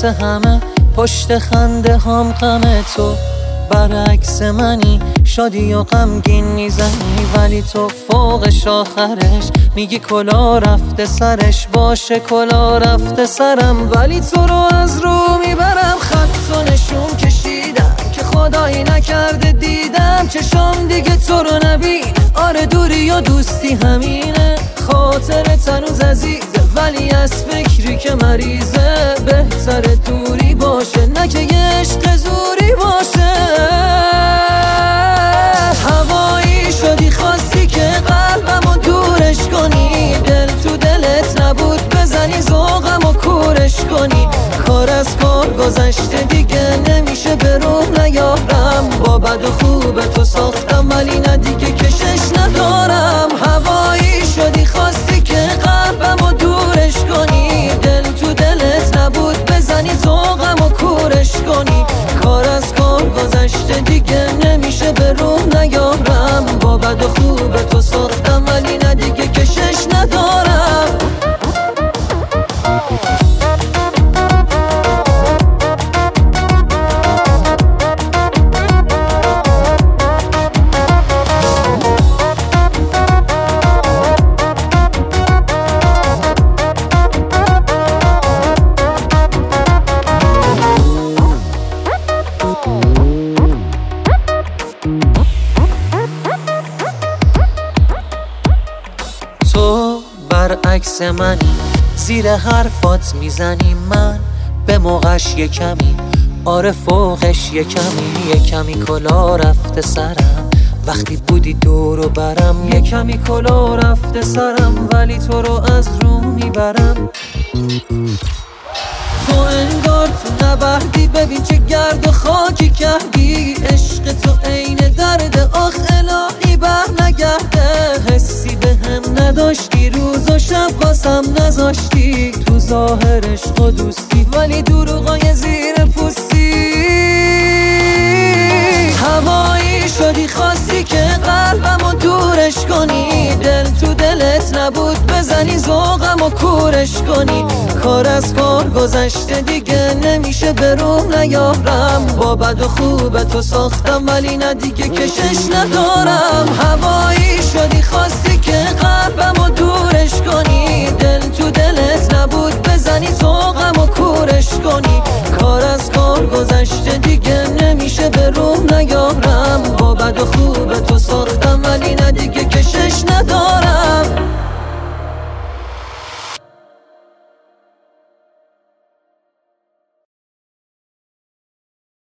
واسه همه، پشت خنده هم غم تو. برعکس منی، شادی و غمگین میزنی، ولی تو فوقش آخرش میگی کلا رفته سرش. باشه کلا رفته سرم، ولی تو رو از رو میبرم. خط و نشون کشیدم که خدایی نکرده دیدم چشام دیگه تو رو نبین. آره دوری و دوستی همینه، خاطرت هنوز عزیزه، ولی از فکری که مریضه. بهتر دوری باشه، نه که یه عشق زوری باشه. هوایی شدی خواستی که قلبمو دورش کنی، دل تو دلت نبود بزنی ذوقمو کورش کنی. کار از کار گذشته دیگه نمیشه به روح نیارم. با بد و خوب تو ساختم ولی نه دیگه کشش ندارم. هوایی شدی خواستی که قلبمو دورش کنی، دل تو دلت نبود بزنی ذوقمو کورش کنی. کار از کار گذشته دیگه نمیشه به روح نیارم. با بد و خوب تو ساختم ولی نه دیگه کشش ندارم. تو برعکس منی، زیر حرفات میزنی، من به موقعش یه کمی، آره فوقش یه کمی. یه کمی کلا رفته سرم وقتی بودی دور و برم. یه کمی کلا رفته سرم ولی تو رو از رو میبرم. تو انگار تو نبردی، ببین چه گرد و خاکی کردی. عشق تو عین درد، آخ الهی بر نگرده. حسی به هم نداشتی، روز و شب واسم نذاشتی. تو ظاهر عشق و دوستی ولی دروغای زیر پوستی. هوایی شدی خواستی که قلبمو دورش کنی، دل تو دلت نبود بزنی ذوقمو کورش کنی. کار از کار گذشته دیگه نمیشه به روح نیارم. با بد و خوب تو ساختم ولی نه دیگه کشش ندارم. هوایی شدی خواستی که قلبمو دورش کنی، دل تو دلت نبود بزنی ذوقمو کورش کنی. کار از کار گذشته دیگه نمیشه به روح نیارم. با بد و خوب تو ساختم